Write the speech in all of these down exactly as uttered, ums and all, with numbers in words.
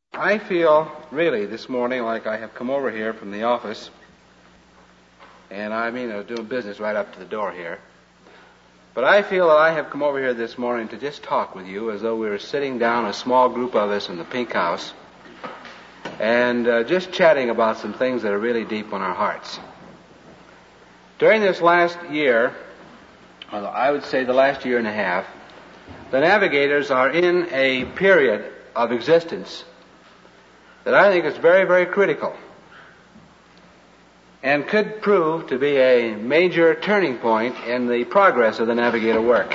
I feel really this morning like I have come over here from the office, and I mean I was doing business right up to the door here. But I feel that I have come over here this morning to just talk with you as though we were sitting down, a small group of us in the Pink House, and uh, just chatting about some things that are really deep on our hearts. During this last year, or I would say the last year and a half, the Navigators are in a period of existence that I think is very, very critical and could prove to be a major turning point in the progress of the Navigator work.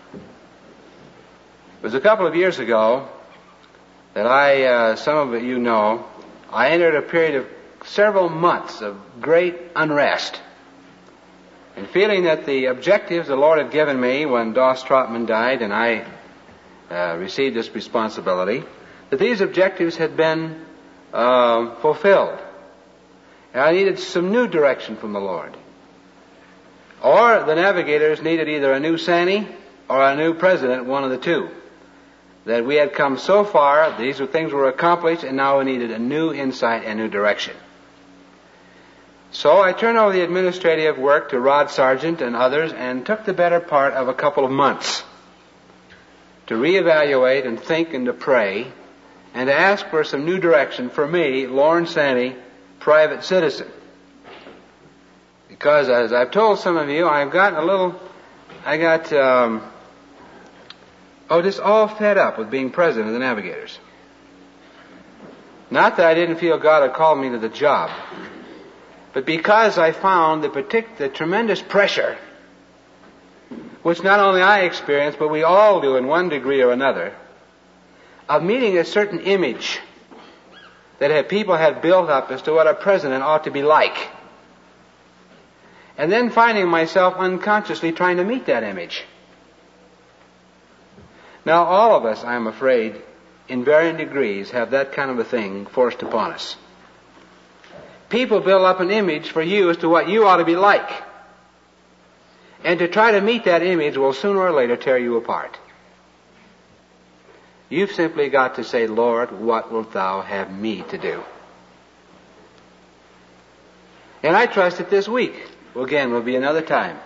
It was a couple of years ago that I, uh, some of you know, I entered a period of several months of great unrest, and feeling that the objectives the Lord had given me when Doss Trotman died and I uh, received this responsibility, that these objectives had been uh, fulfilled. And I needed some new direction from the Lord. Or the Navigators needed either a new Sanny or a new president, one of the two. That we had come so far, these things were accomplished, and now we needed a new insight and new direction. So I turned over the administrative work to Rod Sargent and others and took the better part of a couple of months to reevaluate and think and to pray and to ask for some new direction for me, Lorne Sanny, private citizen. Because as I've told some of you, I've gotten a little, I got, um, oh, just all fed up with being president of the Navigators. Not that I didn't feel God had called me to the job, but because I found the partic- the tremendous pressure, which not only I experienced, but we all do in one degree or another, of meeting a certain image that had people had built up as to what a president ought to be like. And then finding myself unconsciously trying to meet that image. Now all of us, I'm afraid, in varying degrees, have that kind of a thing forced upon us. People build up an image for you as to what you ought to be like. And to try to meet that image will sooner or later tear you apart. You've simply got to say, Lord, what wilt thou have me to do? And I trust that this week, again, will be another time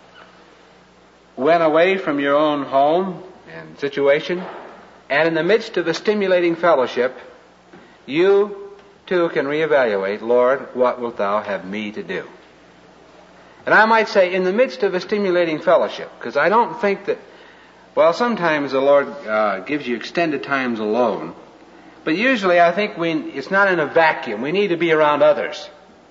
when away from your own home and situation, and in the midst of a stimulating fellowship, you too can reevaluate, Lord, what wilt thou have me to do? And I might say, in the midst of a stimulating fellowship, because I don't think that, well, sometimes the Lord uh, gives you extended times alone, but usually I think we, it's not in a vacuum. We need to be around others.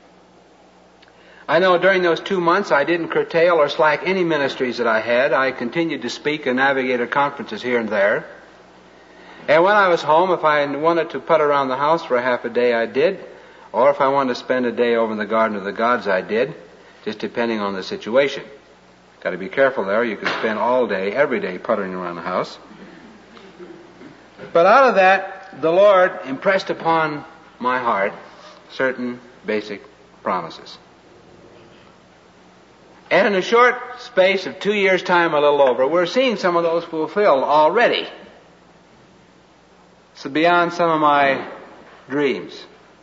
I know during those two months I didn't curtail or slack any ministries that I had. I continued to speak at Navigator conferences here and there. And when I was home, if I wanted to put around the house for a half a day, I did. Or if I wanted to spend a day over in the Garden of the Gods, I did, just depending on the situation. Got to be careful there. You can spend all day, every day, puttering around the house. But out of that, the Lord impressed upon my heart certain basic promises. And in a short space of two years' time, a little over, we're seeing some of those fulfilled already. So beyond some of my dreams.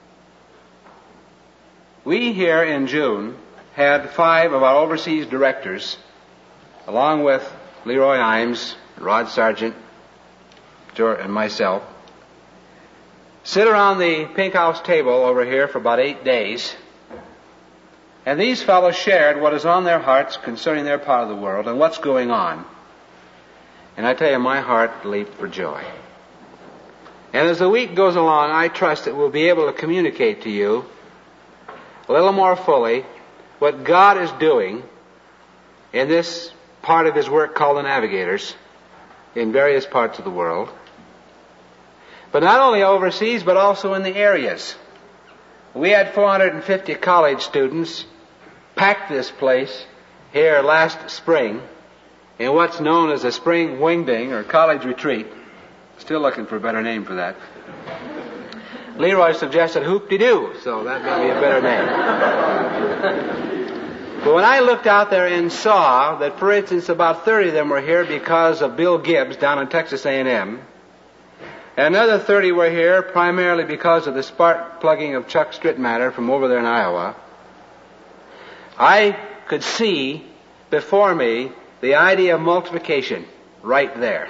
We here in June had five of our overseas directors, along with Leroy Imes, Rod Sargent, and myself, sit around the Pink House table over here for about eight days. And these fellows shared what is on their hearts concerning their part of the world and what's going on. And I tell you, my heart leaped for joy. And as the week goes along, I trust that we'll be able to communicate to you a little more fully what God is doing in this part of His work called the Navigators in various parts of the world. But not only overseas, but also in the areas. We had four hundred fifty college students pack this place here last spring in what's known as a spring wingding or college retreat. Still looking for a better name for that. Leroy suggested hoop-de-doo, so that may be a better name. But when I looked out there and saw that, for instance, about thirty of them were here because of Bill Gibbs down in Texas A and M, Another thirty were here primarily because of the spark plugging of Chuck Strittmatter from over there in Iowa. I could see before me the idea of multiplication right there.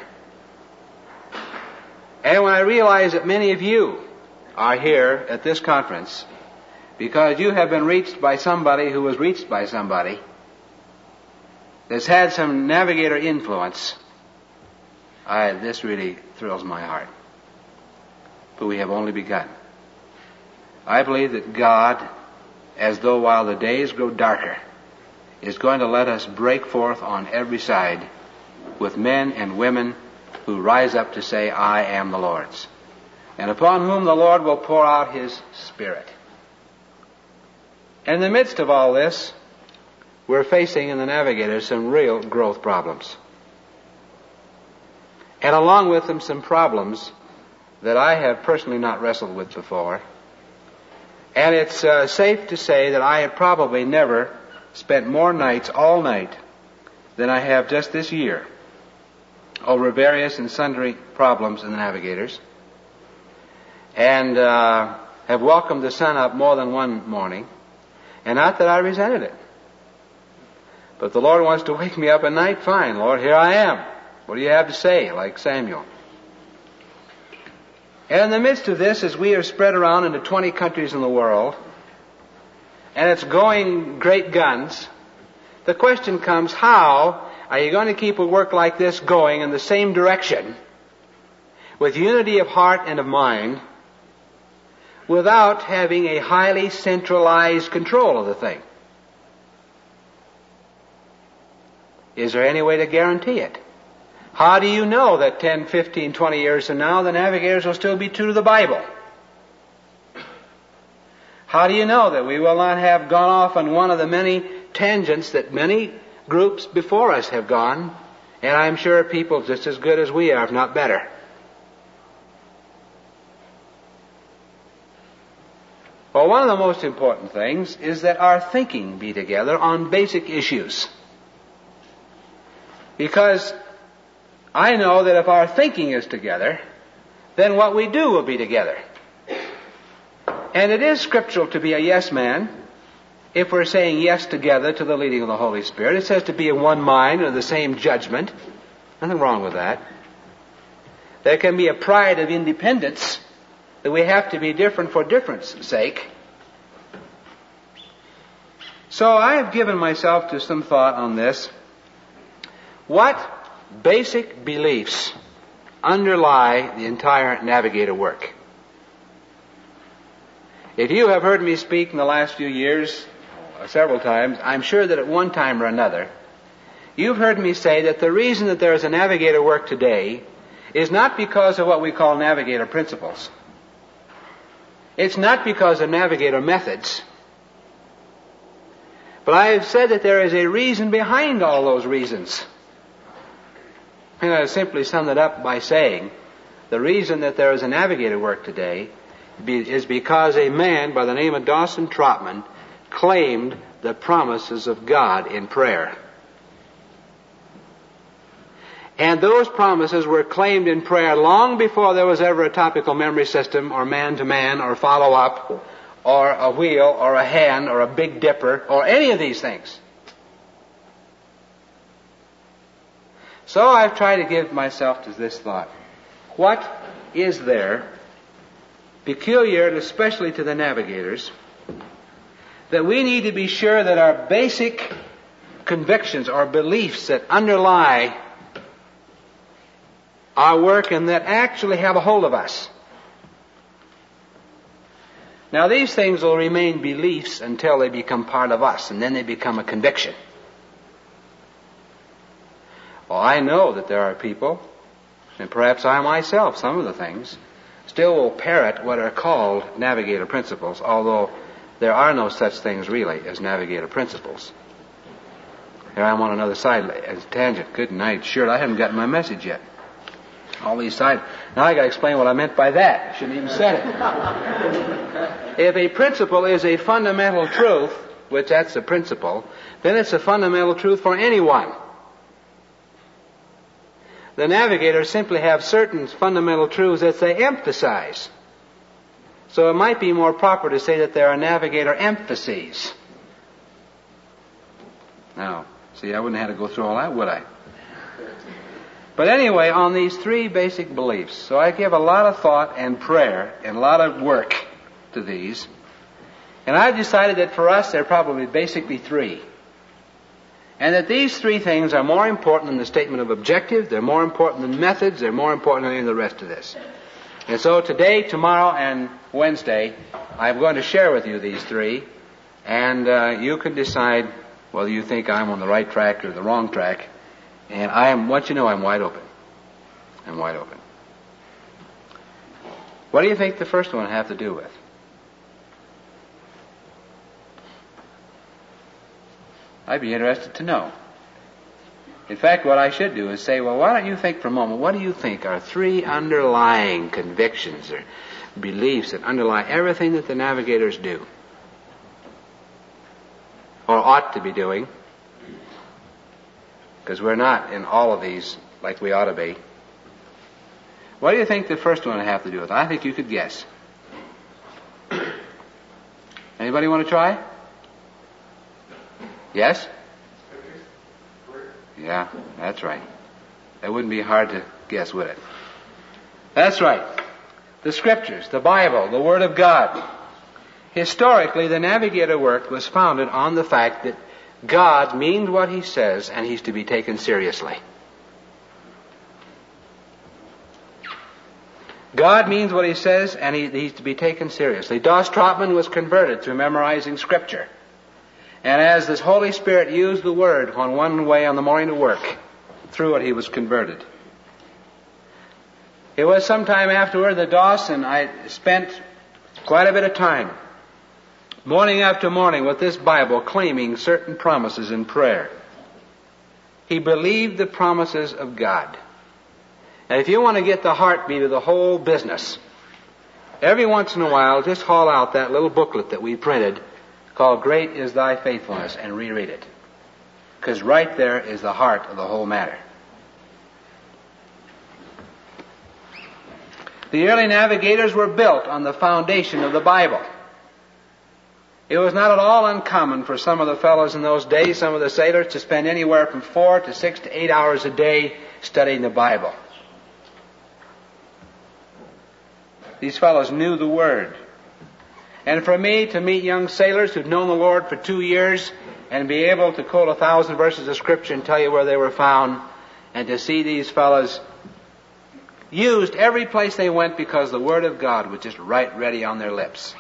And when I realized that many of you are here at this conference because you have been reached by somebody who was reached by somebody that's had some navigator influence, I, this really thrills my heart. But we have only begun. I believe that God, as though while the days grow darker, is going to let us break forth on every side with men and women who rise up to say, I am the Lord's, and upon whom the Lord will pour out His Spirit. In the midst of all this, we're facing in the Navigators some real growth problems. And along with them some problems that I have personally not wrestled with before. And it's uh, safe to say that I have probably never spent more nights all night than I have just this year over various and sundry problems in the Navigators. And uh, have welcomed the sun up more than one morning. And not that I resented it. But the Lord wants to wake me up at night, fine, Lord, here I am. What do you have to say, like Samuel? And in the midst of this, as we are spread around into twenty countries in the world, and it's going great guns, the question comes, how are you going to keep a work like this going in the same direction, with unity of heart and of mind, without having a highly centralized control of the thing? Is there any way to guarantee it? How do you know that ten, fifteen, twenty years from now the Navigators will still be true to the Bible? How do you know that we will not have gone off on one of the many tangents that many groups before us have gone, and I'm sure people just as good as we are, if not better? Well, one of the most important things is that our thinking be together on basic issues. Because I know that if our thinking is together, then what we do will be together. And it is scriptural to be a yes man if we're saying yes together to the leading of the Holy Spirit. It says to be in one mind and the same judgment. Nothing wrong with that. There can be a pride of independence that we have to be different for difference sake. So I have given myself to some thought on this. What basic beliefs underlie the entire Navigator work? If you have heard me speak in the last few years, uh, several times, I'm sure that at one time or another, you've heard me say that the reason that there is a Navigator work today is not because of what we call Navigator principles. It's not because of Navigator methods. But I have said that there is a reason behind all those reasons. And I simply sum it up by saying the reason that there is a Navigator work today is because a man by the name of Dawson Trotman claimed the promises of God in prayer. And those promises were claimed in prayer long before there was ever a topical memory system or man-to-man or follow-up or a wheel or a hand or a Big Dipper or any of these things. So I've tried to give myself to this thought. What is there, peculiar and especially to the Navigators, that we need to be sure that our basic convictions or beliefs that underlie our work and that actually have a hold of us? Now these things will remain beliefs until they become part of us, and then they become a conviction. Well, I know that there are people, and perhaps I myself, some of the things, still will parrot what are called Navigator principles, although there are no such things really as Navigator principles. Here I'm on another side, as a tangent. Good night. Sure, I haven't gotten my message yet. All these sides. Now I got to explain what I meant by that. I shouldn't even said it. If a principle is a fundamental truth, which that's a principle, then it's a fundamental truth for anyone. The navigators simply have certain fundamental truths that they emphasize. So it might be more proper to say that there are navigator emphases. Now, see, I wouldn't have had to go through all that, would I? But anyway, on these three basic beliefs, so I give a lot of thought and prayer and a lot of work to these. And I've decided that for us, there are probably basically three. And that these three things are more important than the statement of objective, they're more important than methods, they're more important than any of the rest of this. And so today, tomorrow, and Wednesday, I'm going to share with you these three, and uh, you can decide whether you think I'm on the right track or the wrong track. And I am, want you to know I'm wide open. I'm wide open. What do you think the first one have to do with? I'd be interested to know. In fact, what I should do is say, well, why don't you think for a moment, what do you think are three underlying convictions or beliefs that underlie everything that the navigators do? Or ought to be doing? Because we're not in all of these like we ought to be. What do you think the first one would have to do with? I think you could guess. Anybody want to try? Yes? Yeah, that's right. That wouldn't be hard to guess, would it? That's right. The Scriptures, the Bible, the Word of God. Historically, the navigator work was founded on the fact that God means what He says, and He's to be taken seriously. God means what He says, and he, He's to be taken seriously. Doss Trotman was converted through memorizing Scripture. And as the Holy Spirit used the Word on one way on the morning to work, through it he was converted. It was sometime afterward that Doss and I spent quite a bit of time, morning after morning, with this Bible, claiming certain promises in prayer. He believed the promises of God. And if you want to get the heartbeat of the whole business, every once in a while, just haul out that little booklet that we printed called Great is Thy Faithfulness, and reread it. Because right there is the heart of the whole matter. The early navigators were built on the foundation of the Bible. It was not at all uncommon for some of the fellows in those days, some of the sailors, to spend anywhere from four to six to eight hours a day studying the Bible. These fellows knew the Word. And for me to meet young sailors who've known the Lord for two years and be able to quote a thousand verses of Scripture and tell you where they were found, and to see these fellows used every place they went because the Word of God was just right ready on their lips.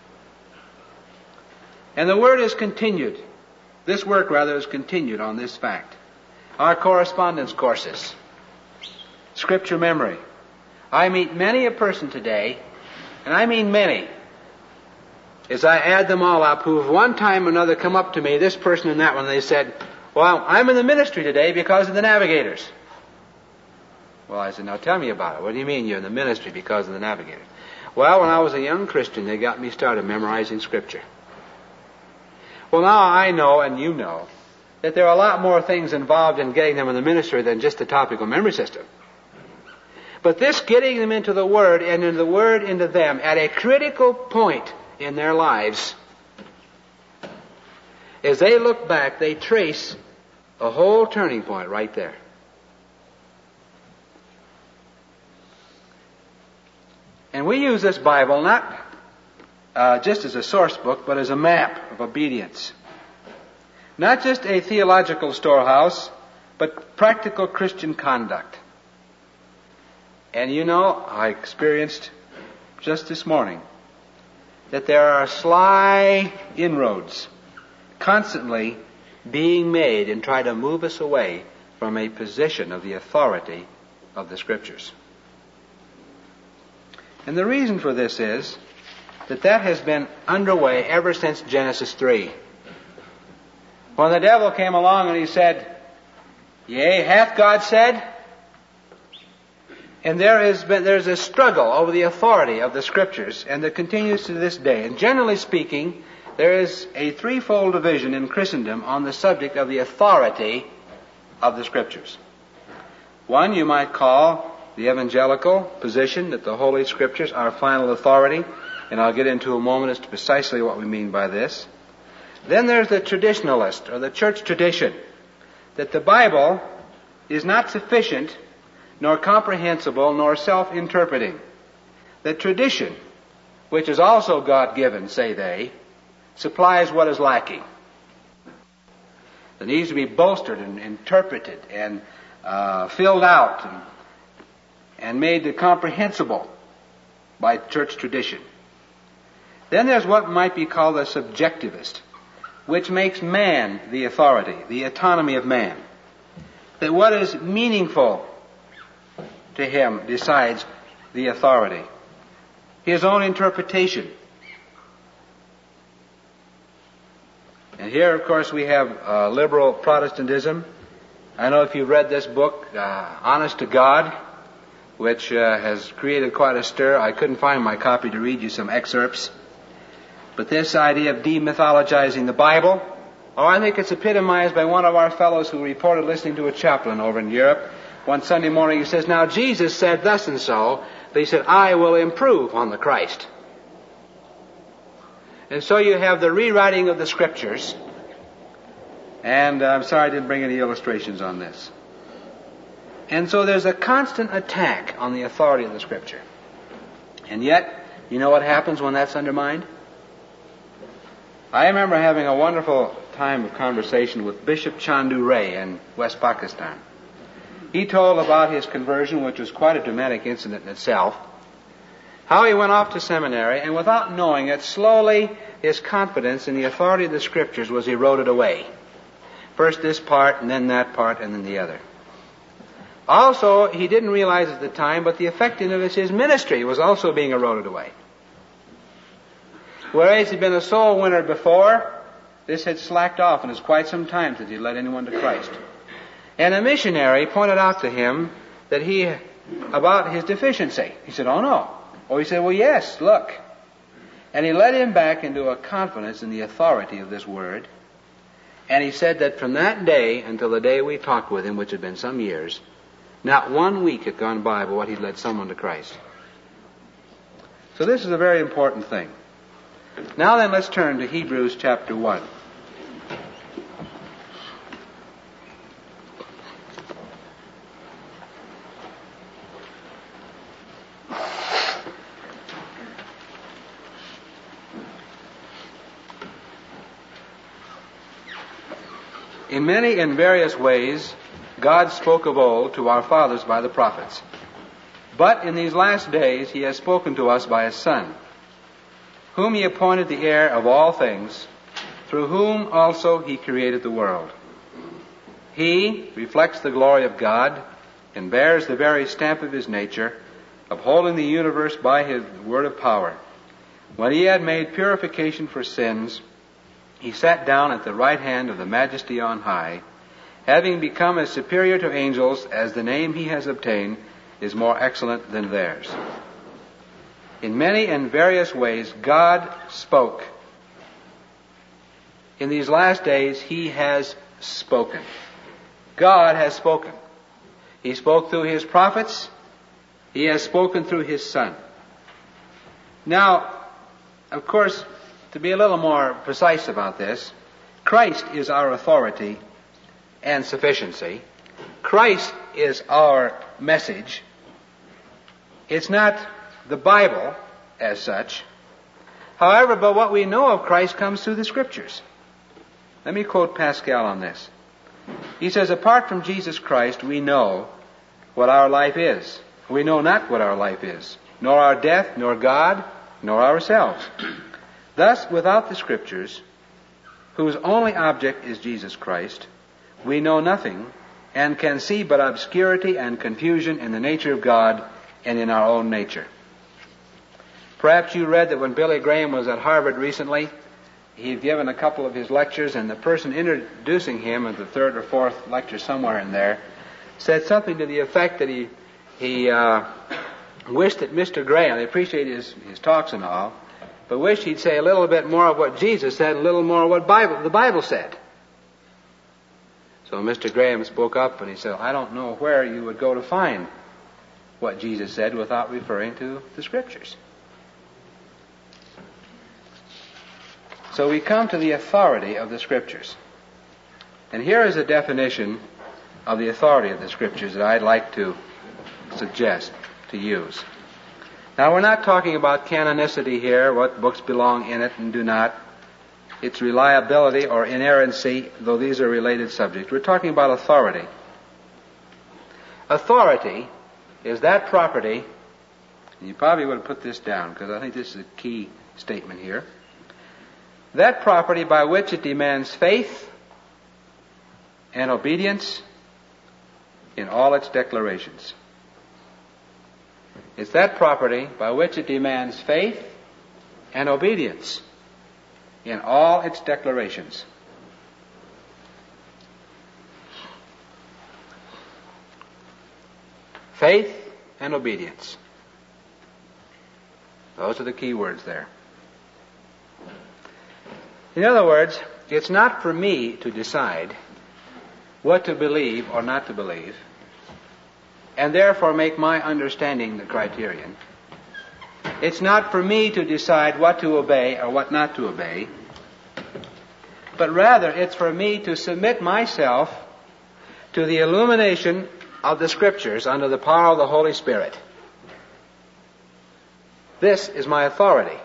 And the Word is continued. This work, rather, is continued on this fact. Our correspondence courses, Scripture memory. I meet many a person today, and I mean many, as I add them all up, who have one time or another come up to me, this person and that one, they said, well, I'm in the ministry today because of the navigators. Well, I said, now tell me about it. What do you mean you're in the ministry because of the navigators? Well, when I was a young Christian, they got me started memorizing Scripture. Well, now I know, and you know, that there are a lot more things involved in getting them in the ministry than just the topical memory system. But this getting them into the Word, and in the Word into them, at a critical point in their lives, as they look back, they trace a whole turning point right there. And we use this Bible not uh, just as a source book, but as a map of obedience. Not just a theological storehouse, but practical Christian conduct. And you know, I experienced just this morning that there are sly inroads constantly being made and try to move us away from a position of the authority of the Scriptures. And the reason for this is that that has been underway ever since Genesis three. When the devil came along and he said, yea, hath God said? And there has been, there's a struggle over the authority of the Scriptures, and that continues to this day. And generally speaking, there is a threefold division in Christendom on the subject of the authority of the Scriptures. One you might call the evangelical position that the Holy Scriptures are final authority, and I'll get into a moment as to precisely what we mean by this. Then there's the traditionalist, or the church tradition, that the Bible is not sufficient, nor comprehensible, nor self-interpreting. The tradition, which is also God-given, say they, supplies what is lacking. It needs to be bolstered and interpreted and uh, filled out and, and made comprehensible by church tradition. Then there's what might be called a subjectivist, which makes man the authority, the autonomy of man. That what is meaningful to him decides the authority. His own interpretation. And here, of course, we have uh, liberal Protestantism. I know if you've read this book, uh, Honest to God, which uh, has created quite a stir. I couldn't find my copy to read you some excerpts. But this idea of demythologizing the Bible, oh, I think it's epitomized by one of our fellows who reported listening to a chaplain over in Europe. One Sunday morning he says, now Jesus said thus and so, but he said, I will improve on the Christ. And so you have the rewriting of the Scriptures. And uh, I'm sorry I didn't bring any illustrations on this. And so there's a constant attack on the authority of the Scripture. And yet, you know what happens when that's undermined? I remember having a wonderful time of conversation with Bishop Chandu Ray in West Pakistan. He told about his conversion, which was quite a dramatic incident in itself, how he went off to seminary, and without knowing it, slowly his confidence in the authority of the Scriptures was eroded away. First this part, and then that part, and then the other. Also, he didn't realize at the time, but the effectiveness of his ministry was also being eroded away. Whereas he'd been a soul winner before, this had slacked off, and it was quite some time since he led anyone to Christ. And a missionary pointed out to him that he, about his deficiency. He said, oh no. Or he said, well yes, look. And he led him back into a confidence in the authority of this word. And he said that from that day until the day we talked with him, which had been some years, not one week had gone by but what he'd led someone to Christ. So this is a very important thing. Now then, let's turn to Hebrews chapter one. In many and various ways, God spoke of old to our fathers by the prophets. But in these last days, He has spoken to us by His Son, whom He appointed the heir of all things, through whom also He created the world. He reflects the glory of God and bears the very stamp of His nature, upholding the universe by His word of power. When He had made purification for sins, He sat down at the right hand of the Majesty on high, having become as superior to angels as the name He has obtained is more excellent than theirs. In many and various ways, God spoke. In these last days, He has spoken. God has spoken. He spoke through His prophets. He has spoken through His Son. Now, of course, to be a little more precise about this, Christ is our authority and sufficiency. Christ is our message. It's not the Bible as such. However, but what we know of Christ comes through the Scriptures. Let me quote Pascal on this. He says, apart from Jesus Christ, we know what our life is. We know not what our life is, nor our death, nor God, nor ourselves. Thus, without the Scriptures, whose only object is Jesus Christ, we know nothing and can see but obscurity and confusion in the nature of God and in our own nature. Perhaps you read that when Billy Graham was at Harvard recently, he'd given a couple of his lectures, and the person introducing him at the third or fourth lecture somewhere in there said something to the effect that he he uh, wished that Mister Graham, they appreciate his, his talks and all, but wished he'd say a little bit more of what Jesus said and a little more of what Bible, the Bible said. So Mister Graham spoke up and he said, I don't know where you would go to find what Jesus said without referring to the Scriptures. So we come to the authority of the Scriptures. And here is a definition of the authority of the Scriptures that I'd like to suggest to use. Now, we're not talking about canonicity here, what books belong in it and do not, its reliability or inerrancy, though these are related subjects. We're talking about authority. Authority is that property, and you probably would put this down because I think this is a key statement here, that property by which it demands faith and obedience in all its declarations. It's that property by which it demands faith and obedience in all its declarations. Faith and obedience. Those are the key words there. In other words, it's not for me to decide what to believe or not to believe, and therefore make my understanding the criterion. It's not for me to decide what to obey or what not to obey, but rather it's for me to submit myself to the illumination of the Scriptures under the power of the Holy Spirit. This is my authority.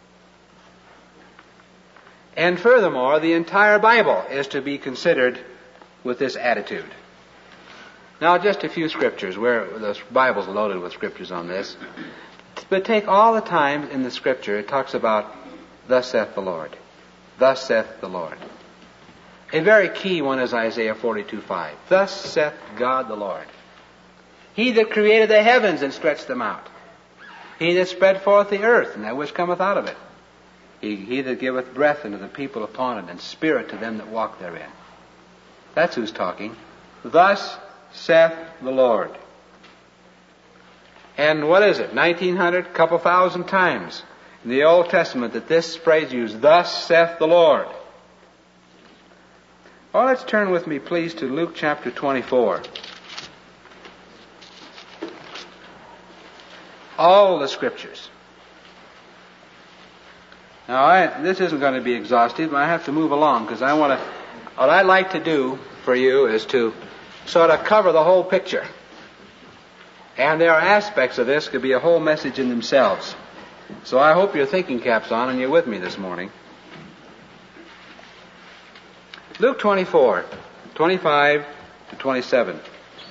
And furthermore, the entire Bible is to be considered with this attitude. Now, just a few scriptures, where the Bible's loaded with scriptures on this. But take all the times in the Scripture it talks about, thus saith the Lord. Thus saith the Lord. A very key one is Isaiah forty-two five. Thus saith God the Lord. He that created the heavens and stretched them out. He that spread forth the earth, and that which cometh out of it. He, he that giveth breath unto the people upon it, and spirit to them that walk therein. That's who's talking. Thus saith the Lord. And what is it? nineteen hundred, couple thousand times in the Old Testament that this phrase used, thus saith the Lord. Well, let's turn with me, please, to Luke chapter twenty-four. All the Scriptures. Now, I, this isn't going to be exhaustive, but I have to move along because I want to, what I'd like to do for you is to sort of cover the whole picture. And there are aspects of this could be a whole message in themselves. So I hope your thinking cap's on and you're with me this morning. Luke twenty-four, twenty-five to twenty-seven.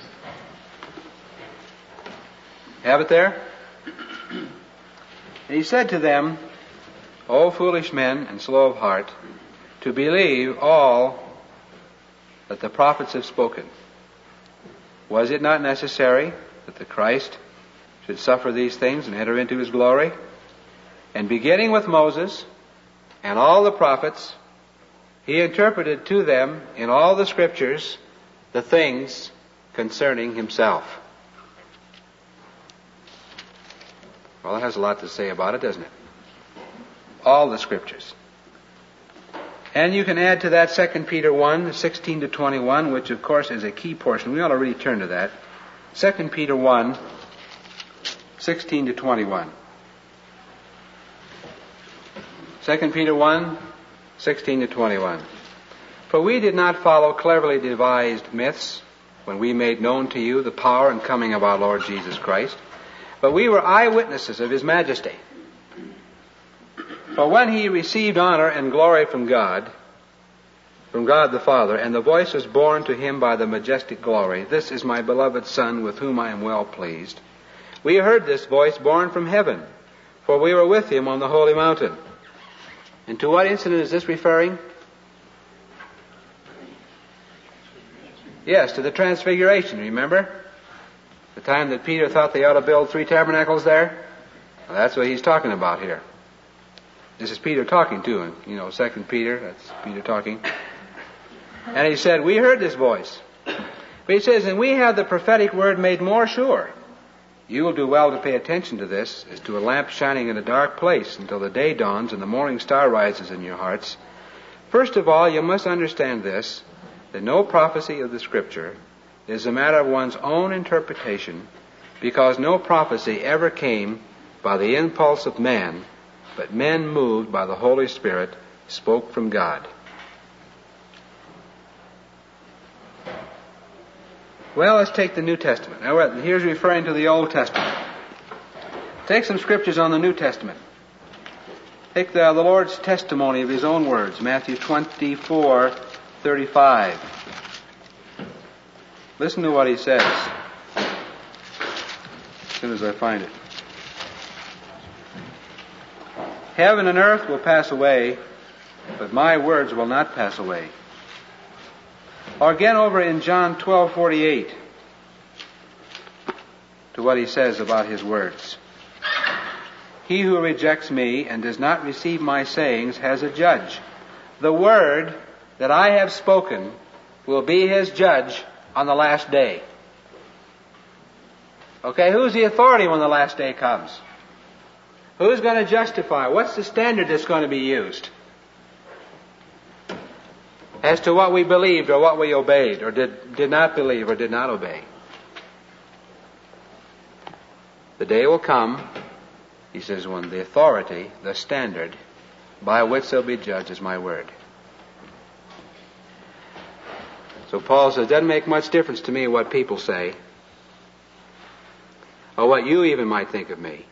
Have it there? And he said to them, O foolish men and slow of heart, to believe all that the prophets have spoken. Was it not necessary that the Christ should suffer these things and enter into his glory? And beginning with Moses and all the prophets, he interpreted to them in all the Scriptures the things concerning himself. Well, it has a lot to say about it, doesn't it? All the Scriptures. And you can add to that Second Peter one, sixteen to twenty-one, which of course is a key portion. We ought to really turn to that. Second Peter one, sixteen to twenty-one. Second Peter one, sixteen to twenty-one. For we did not follow cleverly devised myths when we made known to you the power and coming of our Lord Jesus Christ, but we were eyewitnesses of his majesty. For when he received honor and glory from God, from God the Father, and the voice was borne to him by the majestic glory, this is my beloved Son, with whom I am well pleased. We heard this voice borne from heaven, for we were with him on the holy mountain. And to what incident is this referring? Yes, to the Transfiguration, remember? The time that Peter thought they ought to build three tabernacles there? Well, that's what he's talking about here. This is Peter talking to him. You know, Second Peter, that's Peter talking. And he said, we heard this voice. But he says, and we have the prophetic word made more sure. You will do well to pay attention to this, as to a lamp shining in a dark place until the day dawns and the morning star rises in your hearts. First of all, you must understand this, that no prophecy of the Scripture is a matter of one's own interpretation, because no prophecy ever came by the impulse of man, but men moved by the Holy Spirit spoke from God. Well, let's take the New Testament. Now, here's referring to the Old Testament. Take some scriptures on the New Testament. Take the, the Lord's testimony of His own words, Matthew twenty-four thirty-five. Listen to what He says, as soon as I find it. Heaven and earth will pass away, but my words will not pass away. Or again over in John twelve forty-eight, to what He says about His words. He who rejects me and does not receive my sayings has a judge. The word that I have spoken will be his judge on the last day. Okay, who's the authority when the last day comes? Who's going to justify? What's the standard that's going to be used as to what we believed or what we obeyed or did, did not believe or did not obey? The day will come, he says, when the authority, the standard by which they'll be judged is my word. So Paul says, it doesn't make much difference to me what people say or what you even might think of me,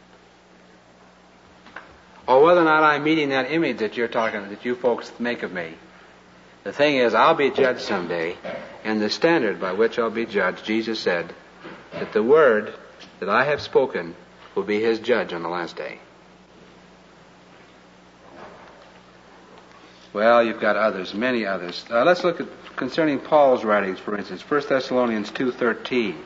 or whether or not I'm meeting that image that you're talking, that you folks make of me. The thing is, I'll be judged someday, and the standard by which I'll be judged, Jesus said, that the word that I have spoken will be his judge on the last day. Well, you've got others, many others. Uh, let's look at concerning Paul's writings, for instance, First Thessalonians two thirteen.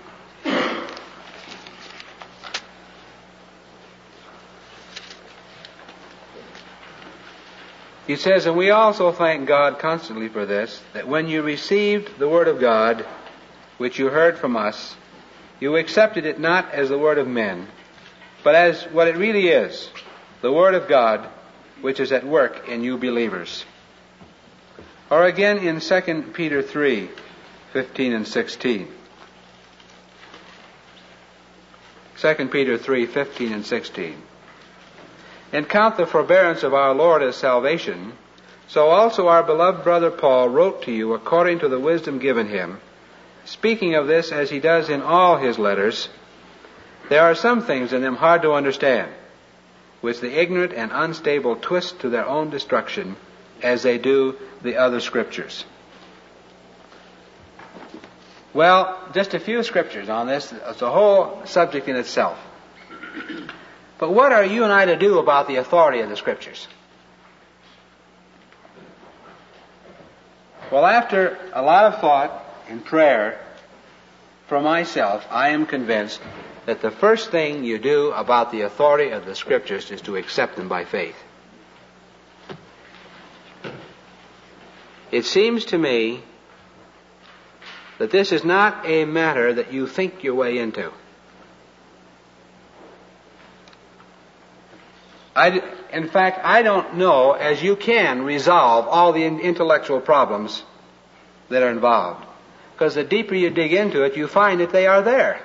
He says, and we also thank God constantly for this, that when you received the word of God, which you heard from us, you accepted it not as the word of men, but as what it really is, the word of God, which is at work in you believers. Or again in Second Peter three fifteen and sixteen. Second Peter three fifteen and sixteen. And count the forbearance of our Lord as salvation, so also our beloved brother Paul wrote to you according to the wisdom given him, speaking of this as he does in all his letters. There are some things in them hard to understand, which the ignorant and unstable twist to their own destruction, as they do the other scriptures. Well, just a few scriptures on this. It's a whole subject in itself. But what are you and I to do about the authority of the Scriptures? Well, after a lot of thought and prayer for myself, I am convinced that the first thing you do about the authority of the Scriptures is to accept them by faith. It seems to me that this is not a matter that you think your way into. I, in fact, I don't know as you can resolve all the intellectual problems that are involved. Because the deeper you dig into it, you find that they are there.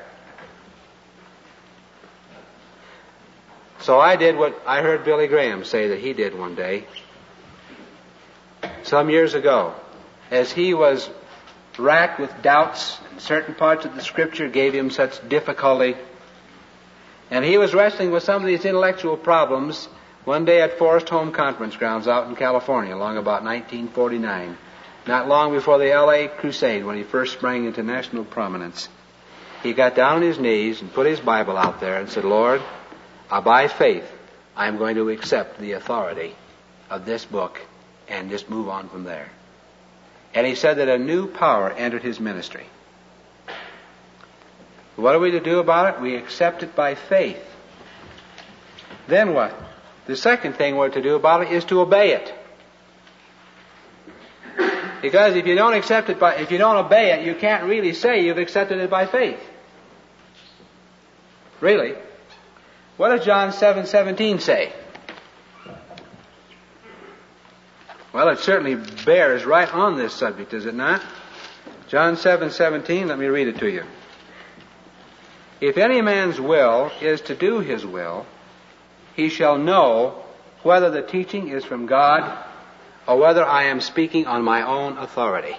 So I did what I heard Billy Graham say that he did one day, some years ago, as he was racked with doubts, and certain parts of the Scripture gave him such difficulty. And he was wrestling with some of these intellectual problems one day at Forest Home Conference Grounds out in California, along about nineteen forty-nine, not long before the L A Crusade, when he first sprang into national prominence. He got down on his knees and put his Bible out there and said, Lord, uh, by faith, I'm going to accept the authority of this book and just move on from there. And he said that a new power entered his ministry. What are we to do about it? We accept it by faith. Then what? The second thing we're to do about it is to obey it. Because if you don't accept it by, if you don't obey it, you can't really say you've accepted it by faith. Really? What does John seven seventeen say? Well, it certainly bears right on this subject, does it not? John seven seventeen, let me read it to you. If any man's will is to do his will, he shall know whether the teaching is from God or whether I am speaking on my own authority.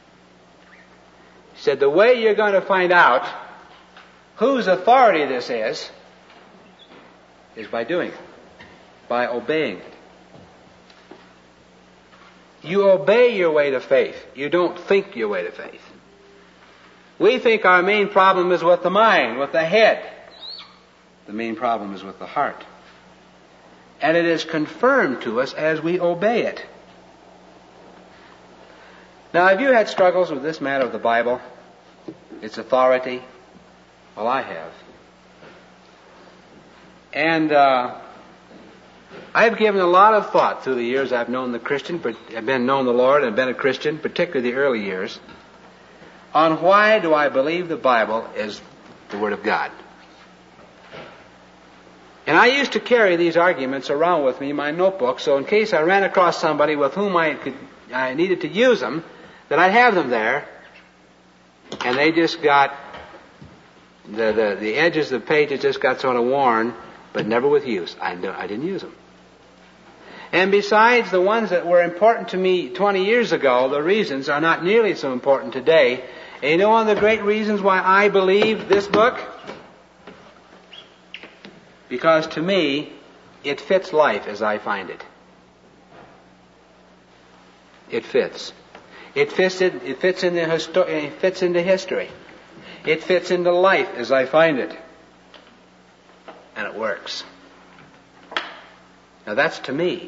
He said, the way you're going to find out whose authority this is, is by doing it, by obeying it. You obey your way to faith. You don't think your way to faith. We think our main problem is with the mind, with the head. The main problem is with the heart. And it is confirmed to us as we obey it. Now, have you had struggles with this matter of the Bible, its authority? Well, I have. And uh, I've given a lot of thought through the years I've known the Christian, I've been known the Lord and been a Christian, particularly the early years, on why do I believe the Bible is the Word of God. And I used to carry these arguments around with me in my notebook, so in case I ran across somebody with whom I could, I needed to use them, that I'd have them there, and they just got, the, the, the edges of the pages just got sort of worn, but never with use. I, I didn't use them. And besides, the ones that were important to me twenty years ago, the reasons are not nearly so important today. And you know one of the great reasons why I believe this book? Because to me, it fits life as I find it. It fits. It fits, in, it fits, in the histo- it fits into history. It fits into life as I find it. And it works. Now that's to me.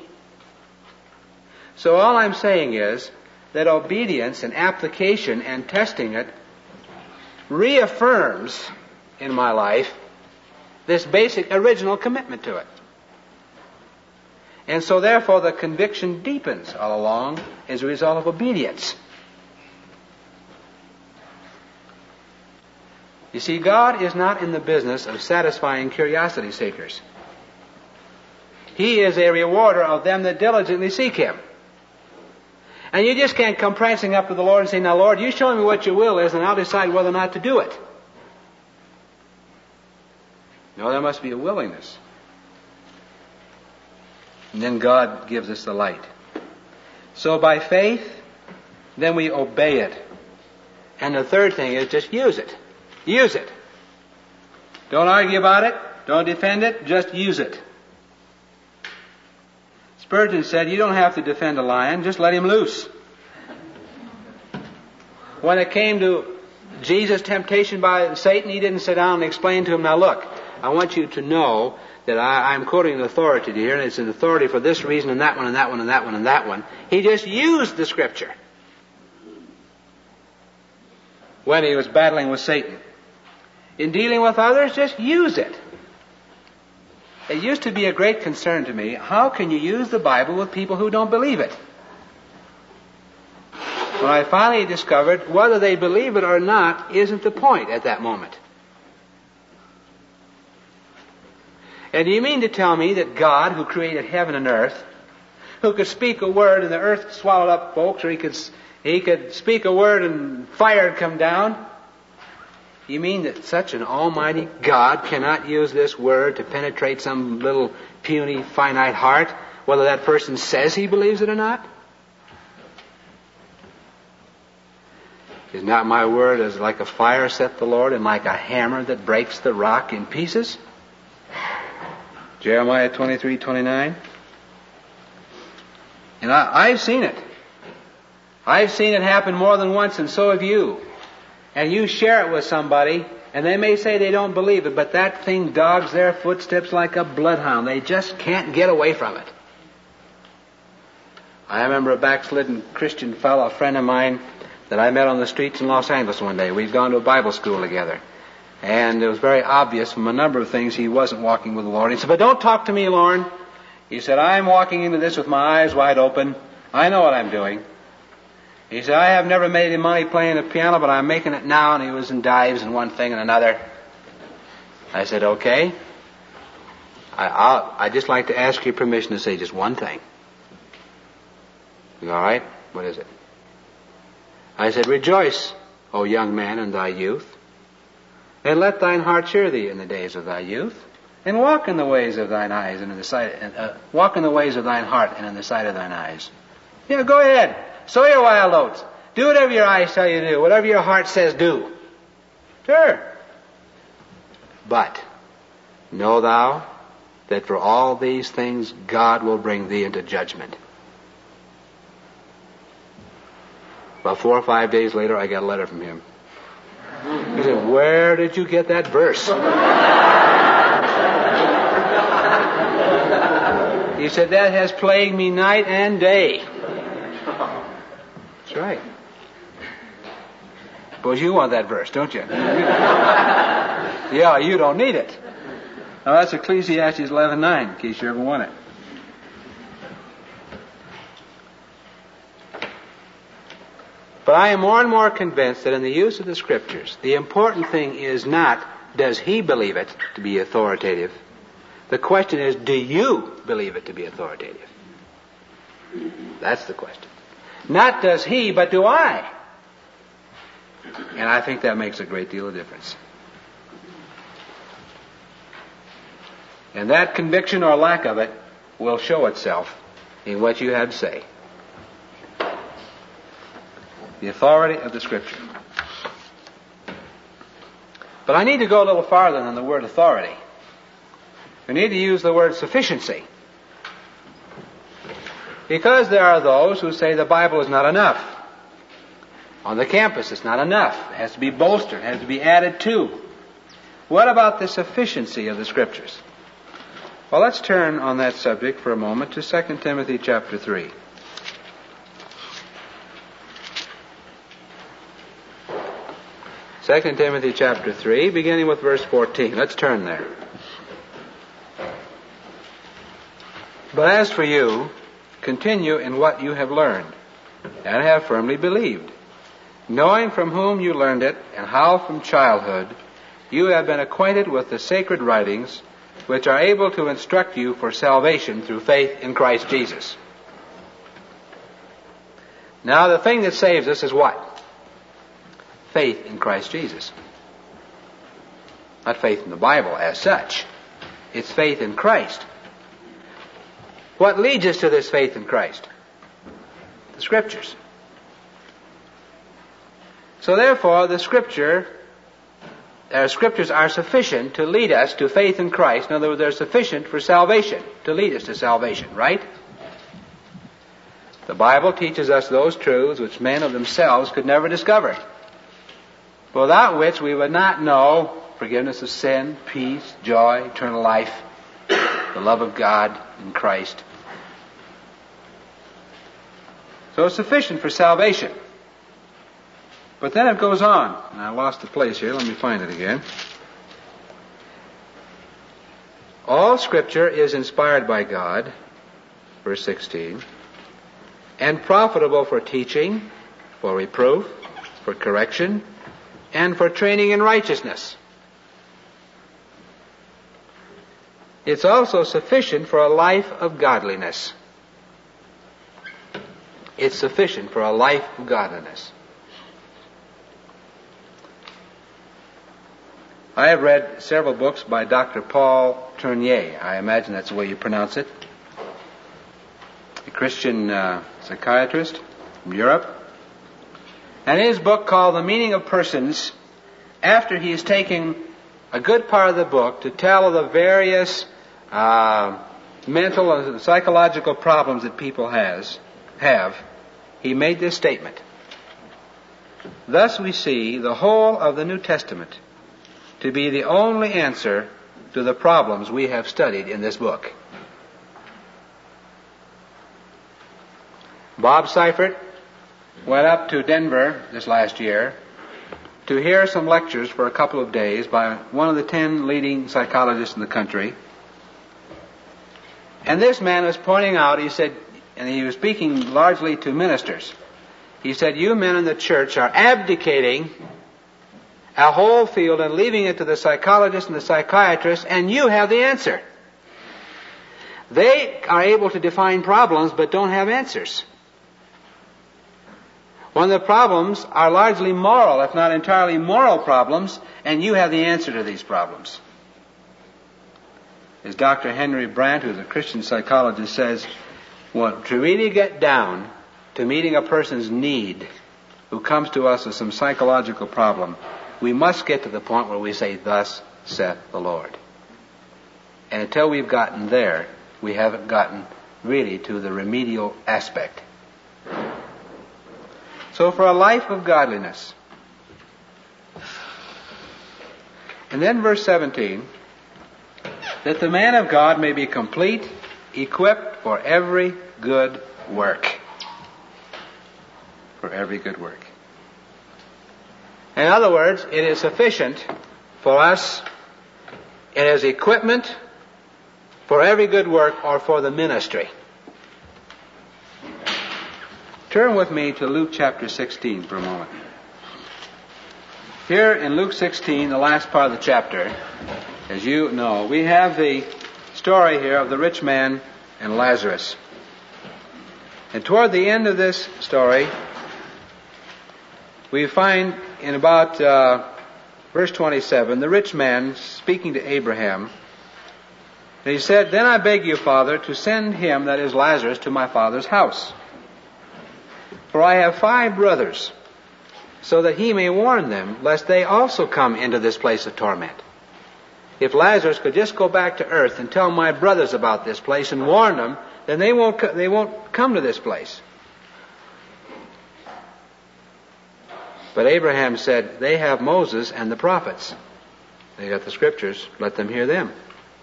So all I'm saying is that obedience and application and testing it reaffirms in my life this basic original commitment to it. And so therefore the conviction deepens all along as a result of obedience. You see, God is not in the business of satisfying curiosity seekers. He is a rewarder of them that diligently seek Him. And you just can't come prancing up to the Lord and say, now Lord, you show me what your will is and I'll decide whether or not to do it. No, there must be a willingness. And then God gives us the light. So by faith, then we obey it. And the third thing is just use it. Use it. Don't argue about it. Don't defend it. Just use it. Spurgeon said, you don't have to defend a lion, just let him loose. When it came to Jesus' temptation by Satan, he didn't sit down and explain to him, now look, I want you to know that I, I'm quoting an authority here, and it's an authority for this reason, and that one, and that one, and that one, and that one. He just used the Scripture when he was battling with Satan. In dealing with others, just use it. It used to be a great concern to me, how can you use the Bible with people who don't believe it? When I finally discovered whether they believe it or not isn't the point at that moment. And do you mean to tell me that God, who created heaven and earth, who could speak a word and the earth swallowed up folks, or he could, he could speak a word and fire would come down? You mean that such an almighty God cannot use this word to penetrate some little puny, finite heart, whether that person says he believes it or not? Is not my word as like a fire, saith the Lord, and like a hammer that breaks the rock in pieces? Jeremiah twenty-three twenty-nine. And I, I've seen it. I've seen it happen more than once, and so have you. And you share it with somebody, and they may say they don't believe it, but that thing dogs their footsteps like a bloodhound. They just can't get away from it. I remember a backslidden Christian fellow, a friend of mine, that I met on the streets in Los Angeles one day. We'd gone to a Bible school together. And it was very obvious from a number of things he wasn't walking with the Lord. He said, but don't talk to me, Lauren. He said, I'm walking into this with my eyes wide open. I know what I'm doing. He said, I have never made any money playing the piano, but I'm making it now. And he was in dives and one thing and another. I said, okay. I, I'll, I'd just like to ask your permission to say just one thing. You all right? What is it? I said, rejoice O young man, in thy youth. And let thine heart cheer thee in the days of thy youth. And walk in the ways of thine eyes, and in the sight, uh, walk in the ways of thine heart, and in the sight of thine eyes. Yeah, go ahead. Sow your wild oats. Do whatever your eyes tell you to do. Whatever your heart says, do. Sure. But know thou that for all these things God will bring thee into judgment. About four or five days later, I got a letter from him. He said, where did you get that verse? He said, that has plagued me night and day. That's right. Suppose you want that verse, don't you? Yeah, you don't need it. Now that's Ecclesiastes eleven nine, in case you ever want it. But I am more and more convinced that in the use of the Scriptures, the important thing is not, does he believe it to be authoritative? The question is, do you believe it to be authoritative? That's the question. Not does he, but do I? And I think that makes a great deal of difference. And that conviction or lack of it will show itself in what you have to say. The authority of the Scripture. But I need to go a little farther than the word authority. We need to use the word sufficiency. Because there are those who say the Bible is not enough. On the campus, it's not enough. It has to be bolstered. It has to be added to. What about the sufficiency of the Scriptures? Well, let's turn on that subject for a moment to Second Timothy chapter three. Second Timothy chapter three, beginning with verse fourteen. Let's turn there. But as for you, continue in what you have learned, and have firmly believed, knowing from whom you learned it, and how from childhood you have been acquainted with the sacred writings, which are able to instruct you for salvation through faith in Christ Jesus. Now, the thing that saves us is what? Faith in Christ Jesus. Not faith in the Bible as such. It's faith in Christ. What leads us to this faith in Christ? The Scriptures. So therefore, the Scripture, uh, Scriptures are sufficient to lead us to faith in Christ. In other words, they're sufficient for salvation, to lead us to salvation, right? The Bible teaches us those truths which men of themselves could never discover, without which we would not know forgiveness of sin, peace, joy, eternal life, the love of God in Christ. So it's sufficient for salvation. But then it goes on. And I lost the place here. Let me find it again. All Scripture is inspired by God, verse sixteen, and profitable for teaching, for reproof, for correction, and for training in righteousness. It's also sufficient for a life of godliness. It's sufficient for a life of godliness. I have read several books by Doctor Paul Tournier. I imagine that's the way you pronounce it. A Christian uh, psychiatrist from Europe. And his book called The Meaning of Persons, after he has taken a good part of the book to tell of the various uh, mental and psychological problems that people has, have, he made this statement. Thus we see the whole of the New Testament to be the only answer to the problems we have studied in this book. Bob Seifert went up to Denver this last year to hear some lectures for a couple of days by one of the ten leading psychologists in the country. And this man was pointing out, he said, and he was speaking largely to ministers, he said, you men in the church are abdicating a whole field and leaving it to the psychologists and the psychiatrists, and you have the answer. They are able to define problems but don't have answers. when the problems are largely moral, if not entirely moral problems, and you have the answer to these problems. As Doctor Henry Brandt, who's a Christian psychologist, says, well, to really get down to meeting a person's need who comes to us with some psychological problem, we must get to the point where we say, thus saith the Lord. And until we've gotten there, we haven't gotten really to the remedial aspect. So for a life of godliness. And then verse seventeen, that the man of God may be complete, equipped for every good work. For every good work. In other words, it is sufficient for us, it is equipment for every good work or for the ministry. Turn with me to Luke chapter sixteen for a moment. Here in Luke sixteen, the last part of the chapter, as you know, we have the story here of the rich man and Lazarus. And toward the end of this story, we find in about uh, verse twenty-seven, the rich man speaking to Abraham, and he said, then I beg you, Father, to send him, that is Lazarus, to my father's house. For I have five brothers, so that he may warn them, lest they also come into this place of torment. If Lazarus could just go back to earth and tell my brothers about this place and warn them, then they won't, co- they won't come to this place. But Abraham said, they have Moses and the prophets. They got the scriptures, let them hear them.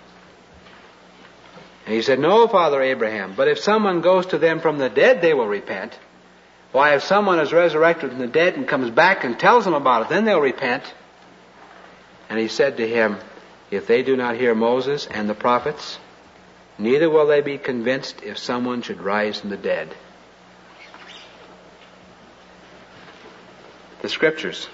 And he said, no, Father Abraham, but if someone goes to them from the dead, they will repent. Why, if someone is resurrected from the dead and comes back and tells them about it, then they'll repent. And he said to him, if they do not hear Moses and the prophets, neither will they be convinced if someone should rise from the dead. The scriptures.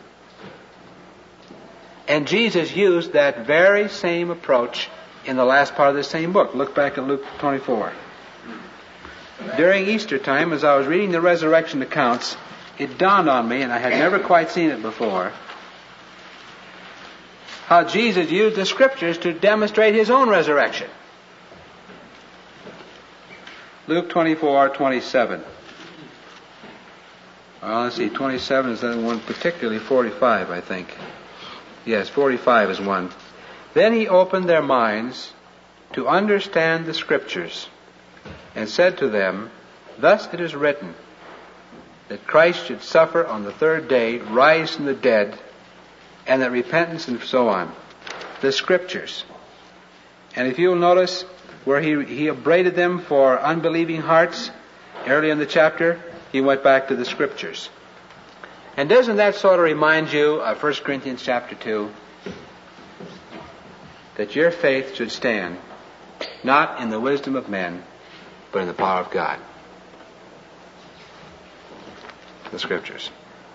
And Jesus used that very same approach in the last part of the same book. Look back at Luke twenty-four. During Easter time, as I was reading the resurrection accounts, it dawned on me, and I had never quite seen it before, how Jesus used the scriptures to demonstrate his own resurrection. Luke twenty-four twenty-seven. Well, let's see, twenty-seven is that one, particularly forty-five, I think. Yes, forty-five is one. Then he opened their minds to understand the scriptures, and said to them, thus it is written, that Christ should suffer on the third day, rise from the dead, and that repentance and so on. The scriptures. And if you'll notice where he, he upbraided them for unbelieving hearts, early in the chapter, he went back to the scriptures. And doesn't that sort of remind you of First Corinthians chapter two? That your faith should stand, not in the wisdom of men, but in the power of God. The scriptures.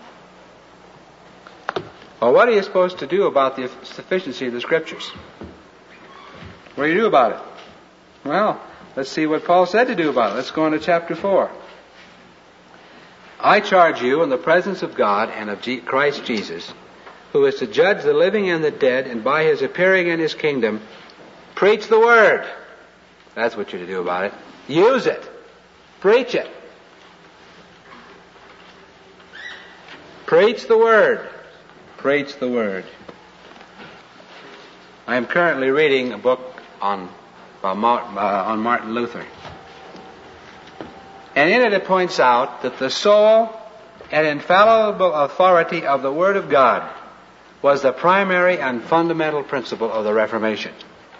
Well, what are you supposed to do about the sufficiency of the scriptures? What do you do about it? Well, let's see what Paul said to do about it. Let's go on to chapter four. I charge you in the presence of God and of G- Christ Jesus, who is to judge the living and the dead, and by his appearing in his kingdom, preach the word. That's what you're to do about it. Use it. Preach it. Preach the word. Preach the word. I am currently reading a book on, uh, on Martin Luther. And in it it points out that the sole and infallible authority of the Word of God was the primary and fundamental principle of the Reformation.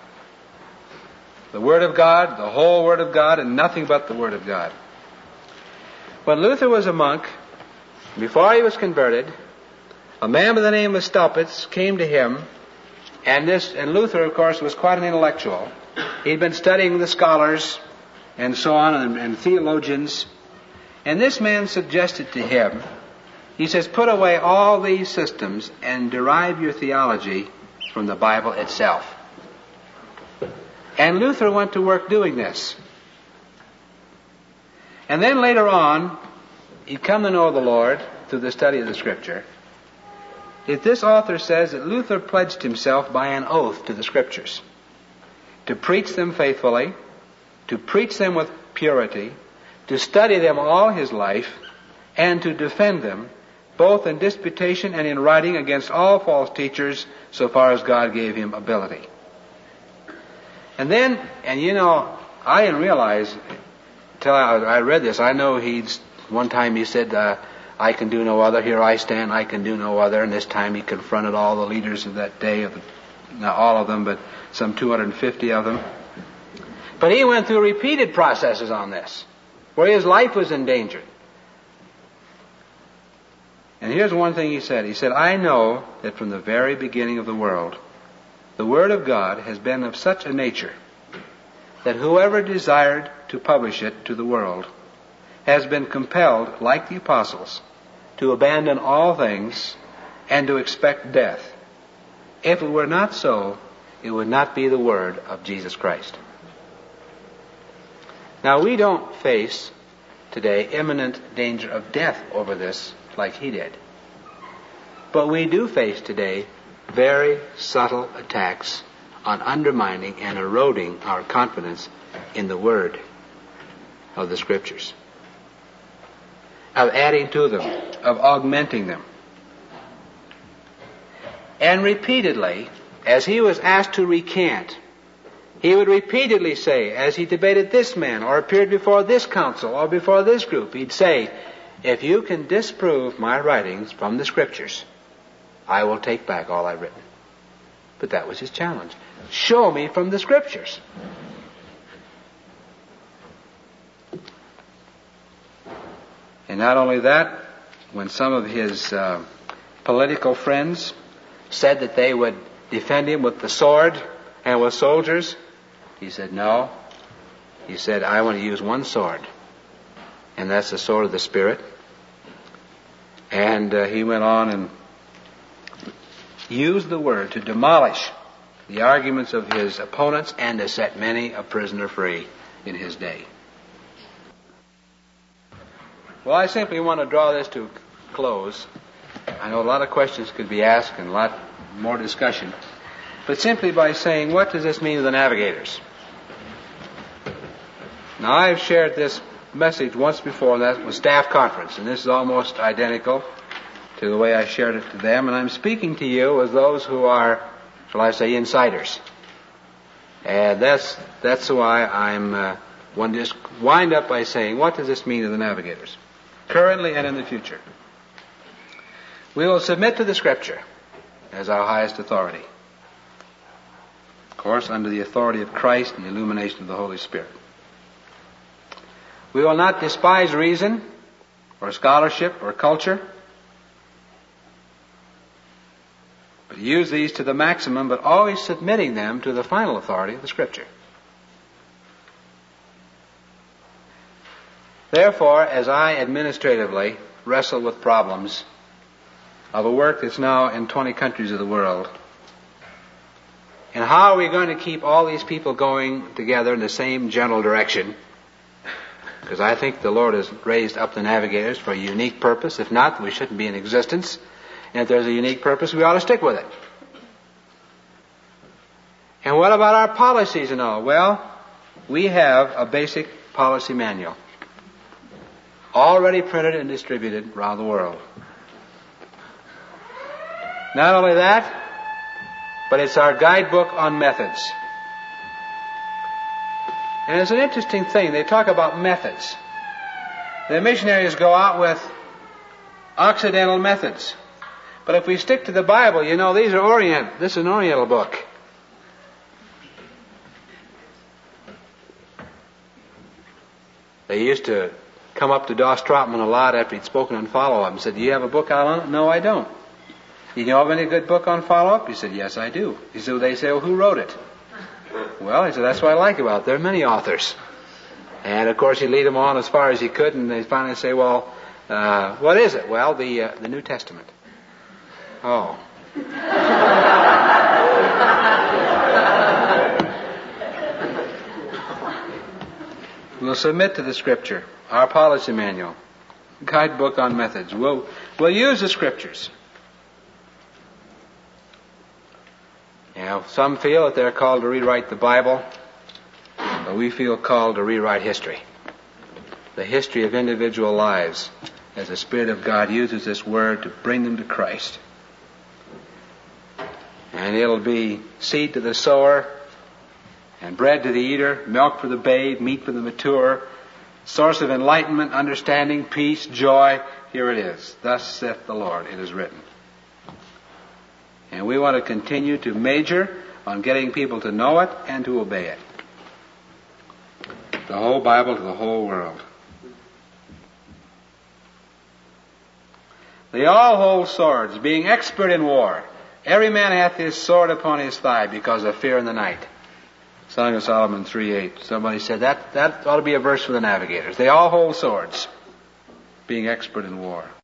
The Word of God, the whole Word of God, and nothing but the Word of God. When Luther was a monk, before he was converted, a man by the name of Staupitz came to him, and this, and Luther, of course, was quite an intellectual. He'd been studying the scholars and so on, and, and theologians. And this man suggested to him, he says, put away all these systems and derive your theology from the Bible itself. And Luther went to work doing this. And then later on, he'd come to know the Lord through the study of the Scripture, if this author says that Luther pledged himself by an oath to the Scriptures, to preach them faithfully, to preach them with purity, to study them all his life, and to defend them, both in disputation and in writing against all false teachers, so far as God gave him ability. And then, and you know, I didn't realize, till I, I read this, I know he'd, one time he said, uh, I can do no other, here I stand, I can do no other, and this time he confronted all the leaders of that day, of the, not all of them, but some two hundred fifty of them. But he went through repeated processes on this, where his life was endangered. And here's one thing he said. He said, I know that from the very beginning of the world, the Word of God has been of such a nature that whoever desired to publish it to the world has been compelled, like the apostles, to abandon all things and to expect death. If it were not so, it would not be the Word of Jesus Christ. Now, we don't face today imminent danger of death over this like he did. But we do face today very subtle attacks on undermining and eroding our confidence in the Word of the Scriptures, of adding to them, of augmenting them. And repeatedly, as he was asked to recant, he would repeatedly say, as he debated this man, or appeared before this council, or before this group, he'd say, if you can disprove my writings from the Scriptures, I will take back all I've written. But that was his challenge. Show me from the Scriptures. And not only that, when some of his uh, political friends said that they would defend him with the sword and with soldiers, he said, no. He said, I want to use one sword, and that's the sword of the Spirit. And uh, he went on and used the Word to demolish the arguments of his opponents and to set many a prisoner free in his day. Well, I simply want to draw this to a close. I know a lot of questions could be asked and a lot more discussion, but simply by saying, what does this mean to the navigators? Now, I've shared this message once before, and that was staff conference, and this is almost identical to the way I shared it to them, and I'm speaking to you as those who are, shall I say, insiders. And that's that's why I'm uh, want to just wind up by saying, what does this mean to the navigators, currently and in the future? We will submit to the Scripture as our highest authority, of course, under the authority of Christ and the illumination of the Holy Spirit. We will not despise reason or scholarship or culture, but use these to the maximum, but always submitting them to the final authority of the Scripture. Therefore, as I administratively wrestle with problems of a work that's now in twenty countries of the world, and how are we going to keep all these people going together in the same general direction? Because I think the Lord has raised up the navigators for a unique purpose. If not, we shouldn't be in existence. And if there's a unique purpose, we ought to stick with it. And what about our policies and all? Well, we have a basic policy manual, already printed and distributed around the world. Not only that, but it's our guidebook on methods. And it's an interesting thing. They talk about methods. The missionaries go out with Occidental methods. But if we stick to the Bible, you know, these are Orient. This is an Oriental book. They used to come up to Doss Trotman a lot after he'd spoken on follow-up and said, do you have a book out on it? No, I don't. Do you know of any good book on follow-up? He said, yes, I do. He said, they say, well, who wrote it? Well, he said, that's what I like about it. There are many authors. And, of course, he'd lead them on as far as he could, and they'd finally say, well, uh, what is it? Well, the uh, the New Testament. Oh. We'll submit to the Scripture, our policy manual, Guidebook on methods. We'll, we'll use the Scriptures. You know, some feel that they're called to rewrite the Bible, but we feel called to rewrite history. The history of individual lives, as the Spirit of God uses this Word to bring them to Christ. And it'll be seed to the sower, and bread to the eater, milk for the babe, meat for the mature, source of enlightenment, understanding, peace, joy. Here it is. Thus saith the Lord, it is written. And we want to continue to major on getting people to know it and to obey it. The whole Bible to the whole world. They all hold swords, being expert in war. Every man hath his sword upon his thigh because of fear in the night. Song of Solomon three eight. Somebody said that, that ought to be a verse for the navigators. They all hold swords, being expert in war.